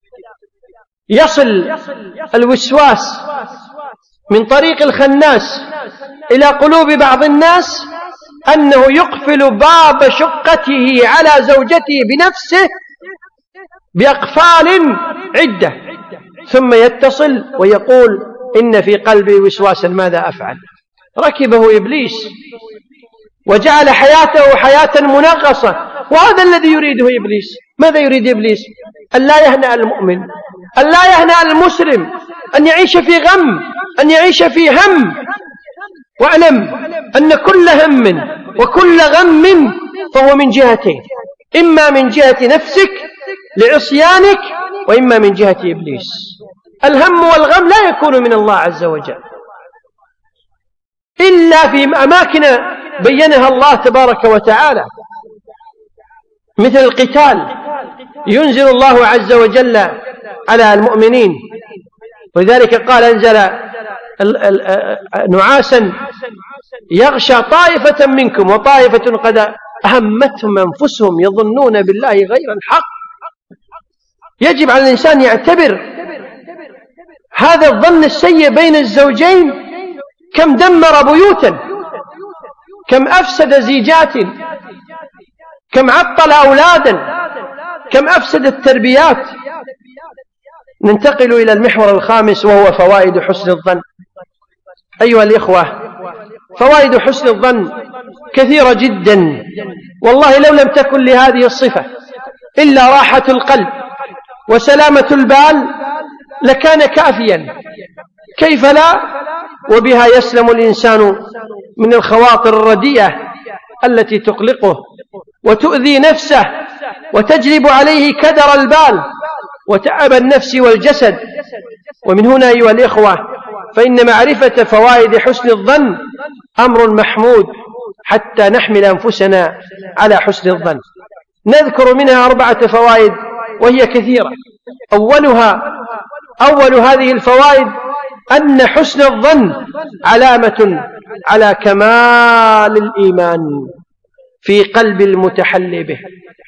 يصل الوسواس من طريق الخناس إلى قلوب بعض الناس أنه يقفل باب شقته على زوجته بنفسه بأقفال عدة، ثم يتصل ويقول: إن في قلبي وسواسا ماذا أفعل؟ ركبه إبليس وجعل حياته حياة منغصة، وهذا الذي يريده إبليس. ماذا يريد إبليس؟ أن لا يهنأ المؤمن، أن لا يهنأ المسلم، أن يعيش في غم، أن يعيش في هم. واعلم أن كل هم وكل غم فهو من جهتين، إما من جهة نفسك لعصيانك، وإما من جهة إبليس. الهم والغم لا يكون من الله عز وجل إلا في أماكن بينها الله تبارك وتعالى، مثل القتال ينزل الله عز وجل على المؤمنين، ولذلك قال: أنزل نعاسا يغشى طائفة منكم وطائفة قد أهمتهم أنفسهم يظنون بالله غير الحق. يجب على الإنسان يعتبر هذا الظن السيء بين الزوجين كم دمر بيوتا، كم أفسد زيجات، كم عطل أولادا، كم أفسد التربيات. ننتقل إلى المحور الخامس وهو فوائد حسن الظن. أيها الإخوة، فوائد حسن الظن كثيرة جدا، والله لو لم تكن لهذه الصفة إلا راحة القلب وسلامة البال لكان كافيا. كيف لا؟ وبها يسلم الإنسان من الخواطر الرديئة التي تقلقه وتؤذي نفسه وتجلب عليه كدر البال وتعب النفس والجسد. ومن هنا أيها الإخوة فإن معرفة فوائد حسن الظن أمر محمود حتى نحمل أنفسنا على حسن الظن. نذكر منها أربعة فوائد وهي كثيرة. أولها أول هذه الفوائد أن حسن الظن علامة على كمال الإيمان في قلب المتحلي به.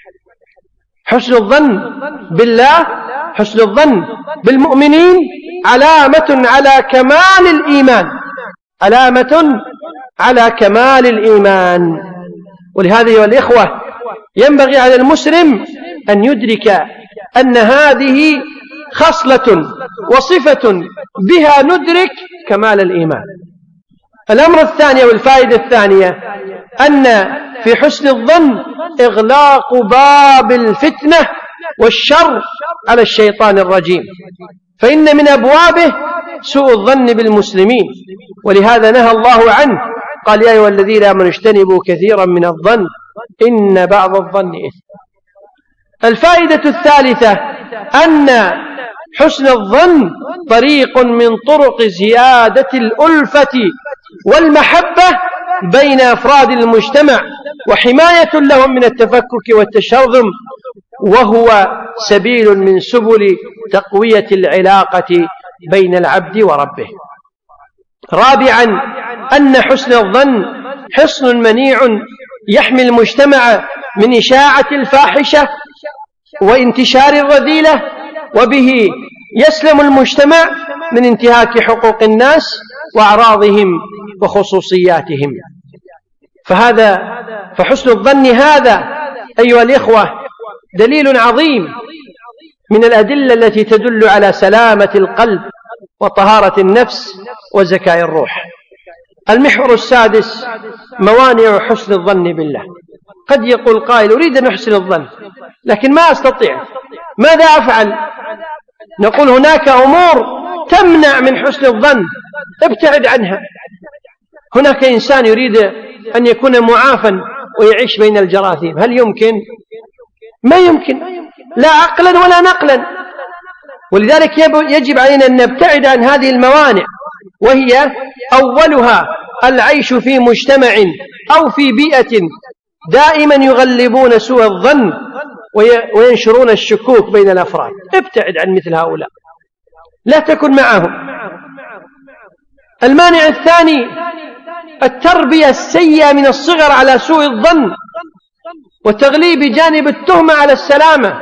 حسن الظن بالله، حسن الظن بالمؤمنين علامة على كمال الإيمان، علامة على كمال الإيمان. ولهذا أيها الإخوة ينبغي على المسلم أن يدرك أن هذه خصلة وصفة بها ندرك كمال الإيمان. الأمر الثاني والفائدة الثانية أن في حسن الظن إغلاق باب الفتنة والشر على الشيطان الرجيم، فإن من أبوابه سوء الظن بالمسلمين، ولهذا نهى الله عنه، قال يا أيها الذين آمنوا اجتنبوا كثيرا من الظن إن بعض الظن إثم. الفائدة الثالثة أن حسن الظن طريق من طرق زيادة الألفة والمحبة بين أفراد المجتمع وحماية لهم من التفكك والتشرذم، وهو سبيل من سبل تقوية العلاقة بين العبد وربه. رابعا أن حسن الظن حصن منيع يحمي المجتمع من إشاعة الفاحشة وانتشار الرذيلة، وبه يسلم المجتمع من انتهاك حقوق الناس وأعراضهم وخصوصياتهم. فهذا فحسن الظن هذا أيها الإخوة دليل عظيم من الأدلة التي تدل على سلامة القلب وطهارة النفس وزكاة الروح. المحور السادس موانع حسن الظن بالله. قد يقول قائل أريد أن أحسن الظن لكن ما أستطيع، ماذا أفعل؟ نقول هناك أمور تمنع من حسن الظن، ابتعد عنها. هناك إنسان يريد أن يكون معافا ويعيش بين الجراثيم، هل يمكن؟ ما يمكن، لا عقلا ولا نقلا. ولذلك يجب علينا أن نبتعد عن هذه الموانع، وهي أولها العيش في مجتمع أو في بيئة دائما يغلبون سوء الظن وينشرون الشكوك بين الأفراد. ابتعد عن مثل هؤلاء، لا تكن معهم. المانع الثاني التربية السيئة من الصغر على سوء الظن وتغليب جانب التهمة على السلامة.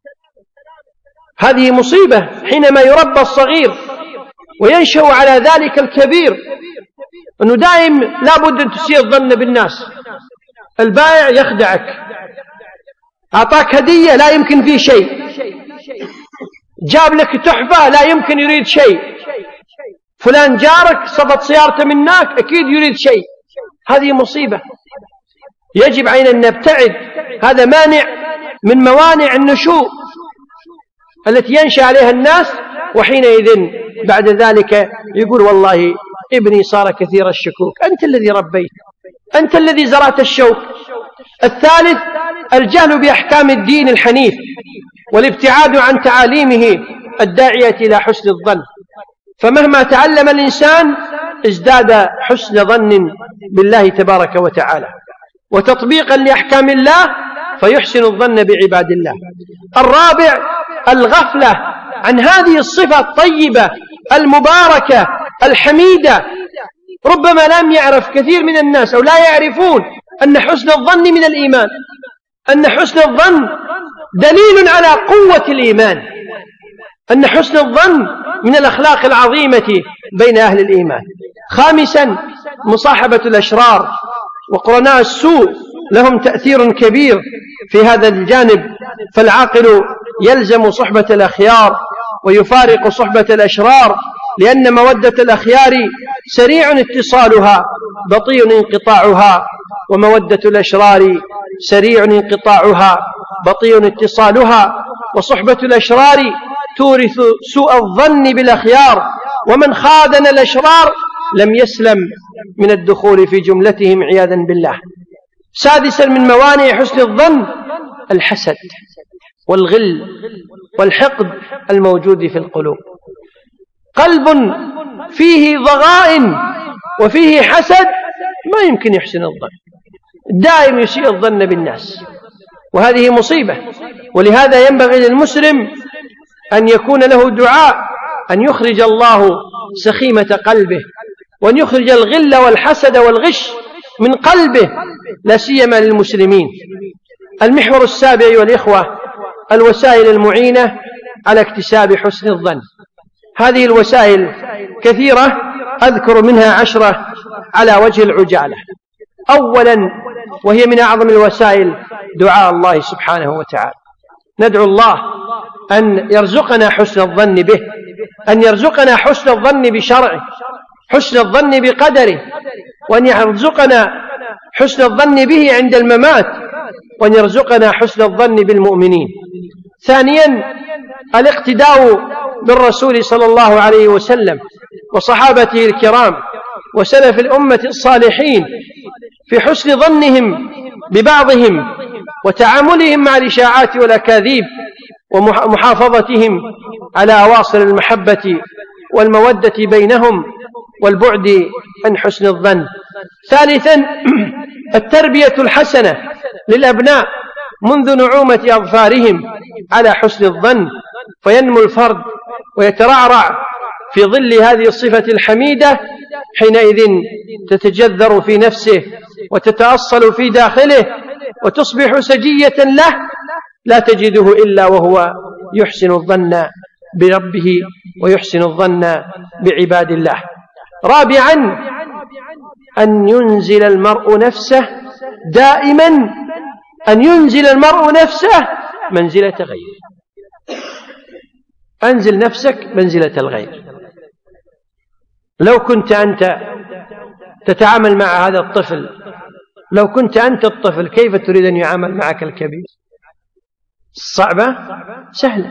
هذه مصيبة حينما يربى الصغير وينشأ على ذلك الكبير، أنه دائم لابد أن تسيء الظن بالناس. البائع يخدعك، أعطاك هدية لا يمكن فيه شيء، جاب لك تحفة لا يمكن يريد شيء، فلان جارك صفت سيارته منك أكيد يريد شيء. هذه مصيبة يجب علينا أن نبتعد. هذا مانع من موانع النشوء التي ينشأ عليها الناس، وحينئذ بعد ذلك يقول والله ابني صار كثير الشكوك. أنت الذي ربيت، أنت الذي زرعت الشوك. الثالث الجهل بأحكام الدين الحنيف والابتعاد عن تعاليمه الداعية إلى حسن الظن، فمهما تعلم الإنسان ازداد حسن ظن بالله تبارك وتعالى وتطبيقا لأحكام الله فيحسن الظن بعباد الله. الرابع الغفلة عن هذه الصفة الطيبة المباركة الحميدة. ربما لم يعرف كثير من الناس أو لا يعرفون أن حسن الظن من الإيمان، أن حسن الظن دليل على قوة الإيمان، أن حسن الظن من الأخلاق العظيمة بين أهل الإيمان. خامسا مصاحبة الأشرار وقرناء السوء لهم تأثير كبير في هذا الجانب، فالعاقل يلزم صحبة الأخيار ويفارق صحبة الأشرار، لأن مودة الأخيار سريع اتصالها بطيء انقطاعها، ومودة الأشرار سريع انقطاعها بطيء اتصالها. وصحبة الأشرار تورث سوء الظن بالأخيار، ومن خاذن الأشرار لم يسلم من الدخول في جملتهم عياذا بالله. سادسا من موانع حسن الظن الحسد والغل والحقد الموجود في القلوب. قلب فيه ضغائن وفيه حسد ما يمكن يحسن الظن، دائم يسيء الظن بالناس، وهذه مصيبة. ولهذا ينبغي للمسلم أن يكون له دعاء أن يخرج الله سخيمة قلبه، وأن يخرج الغل والحسد والغش من قلبه، لا سيما للمسلمين. المحور السابع أيها الإخوة الوسائل المعينة على اكتساب حسن الظن. هذه الوسائل كثيرة، أذكر منها عشرة على وجه العجالة. أولا، وهي من أعظم الوسائل، دعاء الله سبحانه وتعالى. ندعو الله أن يرزقنا حسن الظن به، أن يرزقنا حسن الظن بشرعه، حسن الظن بقدره، وأن يرزقنا حسن الظن به عند الممات، وأن يرزقنا حسن الظن بالمؤمنين. ثانيا، الاقتداء بالرسول صلى الله عليه وسلم وصحابته الكرام وسلف الأمة الصالحين في حسن ظنهم ببعضهم وتعاملهم مع الإشاعات والأكاذيب، ومحافظتهم على أواصر المحبة والمودة بينهم والبعد عن حسن الظن. ثالثا، التربية الحسنة للأبناء منذ نعومة أظفارهم على حسن الظن، فينمو الفرد ويترعرع في ظل هذه الصفة الحميدة، حينئذ تتجذر في نفسه وتتأصل في داخله وتصبح سجية له، لا تجده إلا وهو يحسن الظن بربه ويحسن الظن بعباد الله. رابعا، أن ينزل المرء نفسه دائما، أن ينزل المرء نفسه منزلة غيره. أنزل نفسك منزلة الغير. لو كنت أنت تتعامل مع هذا الطفل، لو كنت أنت الطفل، كيف تريد أن يعامل معك الكبير؟ صعبة؟ سهلة.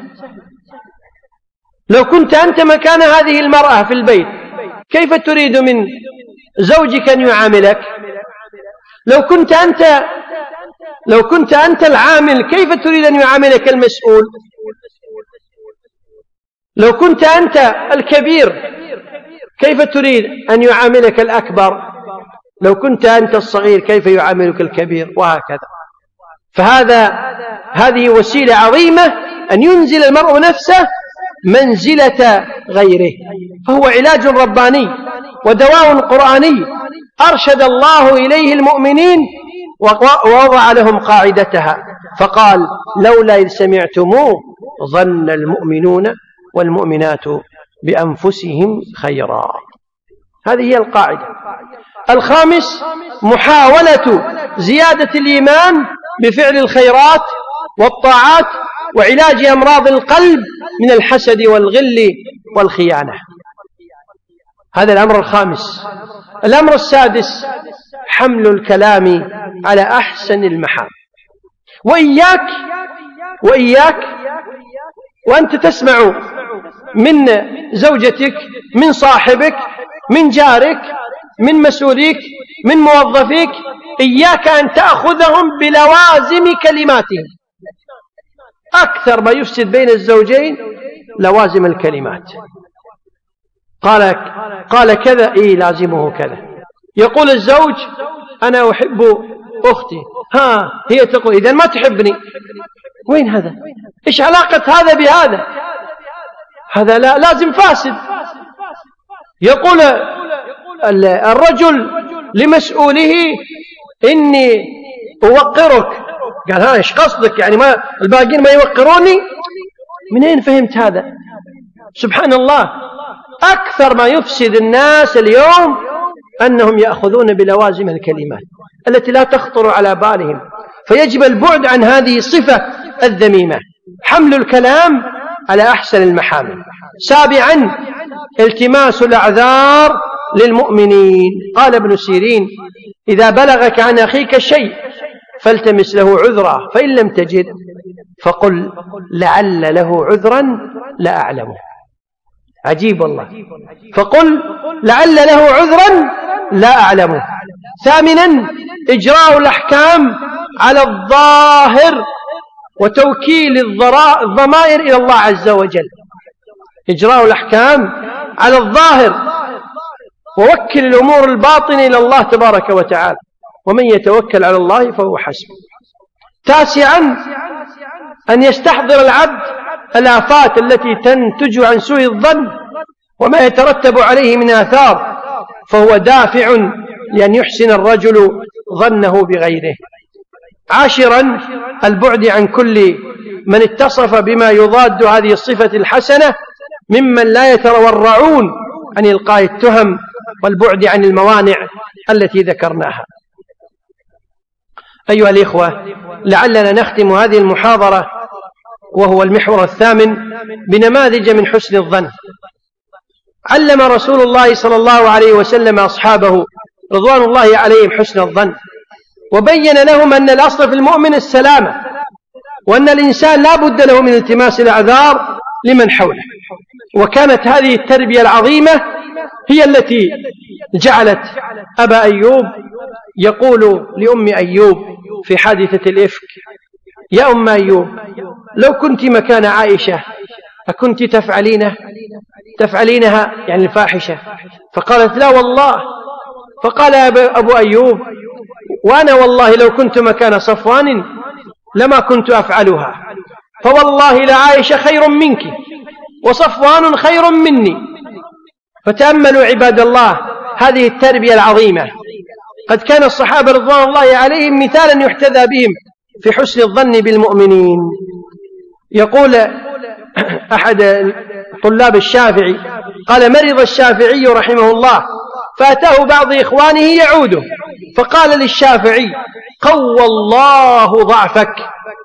لو كنت أنت مكان هذه المرأة في البيت، كيف تريد من زوجك أن يعاملك؟ لو كنت أنت لو كنت أنت العامل، كيف تريد أن يعاملك المسؤول؟ لو كنت أنت الكبير، كيف تريد أن يعاملك الأكبر؟ لو كنت أنت الصغير، كيف يعاملك الكبير؟ وهكذا. فهذا هذه وسيلة عظيمة أن ينزل المرء نفسه منزلة غيره، فهو علاج رباني ودواء قرآني أرشد الله إليه المؤمنين ووضع لهم قاعدتها، فقال: لولا إذ سمعتموه ظن المؤمنون والمؤمنات بأنفسهم خيرا. هذه هي القاعدة. الخامس، محاولة زيادة الإيمان بفعل الخيرات والطاعات وعلاج أمراض القلب من الحسد والغل والخيانة. هذا الأمر الخامس. الأمر السادس، حمل الكلام على أحسن المحال. وإياك وإياك وأنت تسمع من زوجتك، من صاحبك، من جارك، من مسؤوليك، من موظفيك، إياك أن تأخذهم بلوازم كلماتهم. أكثر ما يفسد بين الزوجين لوازم الكلمات. قال قال كذا، إيه لازمه كذا. يقول الزوج: أنا أحب أختي، ها هي تقول: إذا ما تحبني. وين هذا؟ إيش علاقة هذا بهذا؟ هذا لا لازم فاسد. يقول الرجل لمسؤوله: إني أوقرك. قال: ها إيش قصدك؟ يعني ما الباقين ما يوقروني؟ منين فهمت هذا؟ سبحان الله. أكثر ما يفسد الناس اليوم أنهم يأخذون بلوازم الكلمات التي لا تخطر على بالهم، فيجب البعد عن هذه الصفة الذميمة، حمل الكلام على أحسن المحامل. سابعا التماس الأعذار للمؤمنين. قال ابن سيرين: إذا بلغك عن أخيك شيء فالتمس له عذرا، فإن لم تجد فقل لعل له عذرا لا أعلمه. عجيب والله، فقل لعل له عذرا لا أعلمه. ثامنا إجراء الأحكام على الظاهر وتوكيل الضمائر إلى الله عز وجل. إجراء الأحكام على الظاهر ووكل الأمور الباطنة إلى الله تبارك وتعالى، ومن يتوكل على الله فهو حسبه. تاسعا أن يستحضر العبد الآفات التي تنتج عن سوء الظن وما يترتب عليه من آثار، فهو دافع لأن يحسن الرجل ظنه بغيره. عاشرا البعد عن كل من اتصف بما يضاد هذه الصفة الحسنة ممن لا يتورعون عن إلقاء التهم والبعد عن الموانع التي ذكرناها. أيها الإخوة، لعلنا نختم هذه المحاضرة وهو المحور الثامن بنماذج من حسن الظن. علم رسول الله صلى الله عليه وسلم أصحابه رضوان الله عليهم حسن الظن، وبين لهم أن الأصل في المؤمن السلامة، وأن الإنسان لا بد له من التماس الأعذار لمن حوله. وكانت هذه التربية العظيمة هي التي جعلت أبا أيوب يقول لأم أيوب في حادثة الإفك: يا أم أيوب، لو كنت مكان عائشة أكنت تفعلينه تفعلينها يعني الفاحشة؟ فقالت: لا والله. فقال أبو أيوب: وأنا والله لو كنت مكان صفوان لما كنت أفعلها، فوالله لعائشة خير منك وصفوان خير مني. فتأملوا عباد الله هذه التربية العظيمة. قد كان الصحابة رضوان الله عليهم مثالا يحتذى بهم في حسن الظن بالمؤمنين. يقول أحد طلاب الشافعي قال: مرض الشافعي رحمه الله فأتاه بعض إخوانه يعوده، فقال للشافعي: قوى الله ضعفك.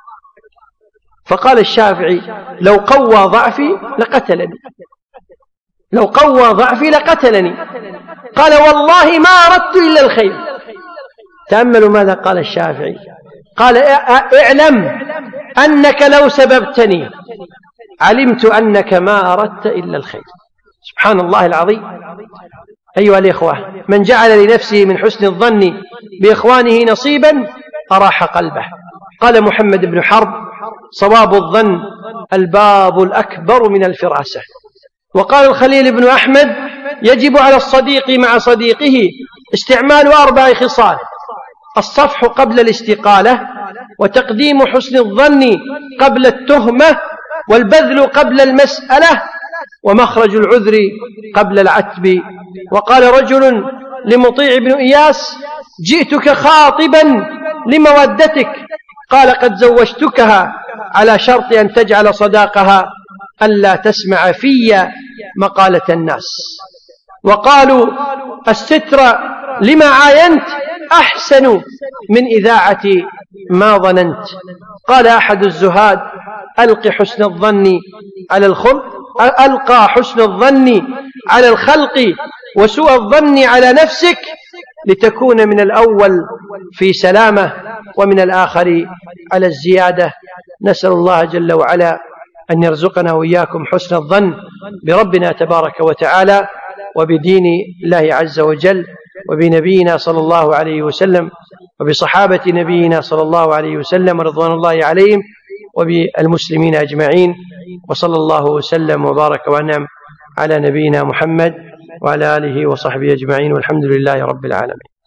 فقال الشافعي: لو قوى ضعفي لقتلني، لو قوى ضعفي لقتلني. قال: والله ما أردت إلا الخير. تأملوا ماذا قال الشافعي. قال: اعلم أنك لو سببتني علمت أنك ما أردت إلا الخير. سبحان الله العظيم. أيها الإخوة، من جعل لنفسه من حسن الظن بإخوانه نصيبا أراح قلبه. قال محمد بن حرب: صواب الظن الباب الأكبر من الفراسة. وقال الخليل بن أحمد: يجب على الصديق مع صديقه استعمال أربع خصال: الصفح قبل الاستقالة، وتقديم حسن الظن قبل التهمة، والبذل قبل المسألة، ومخرج العذر قبل العتب. وقال رجل لمطيع بن إياس: جئتك خاطبا لمودتك، قال: قد زوجتكها على شرط أن تجعل صداقها ألا تسمع في مقالة الناس. وقالوا: الستر لما عاينت أحسن من إذاعة ما ظننت. قال أحد الزهاد: ألق حسن الظن على الخلق ألقى حسن الظن على الخلق وسوء الظن على نفسك، لتكون من الأول في سلامة ومن الآخر على الزيادة. نسأل الله جل وعلا أن يرزقنا وإياكم حسن الظن بربنا تبارك وتعالى، وبدين الله عز وجل، وبنبينا صلى الله عليه وسلم، وبصحابة نبينا صلى الله عليه وسلم رضوان الله عليهم، وبالمسلمين أجمعين. وصلى الله وسلم وبارك وأنعم على نبينا محمد وعلى آله وصحبه أجمعين، والحمد لله رب العالمين.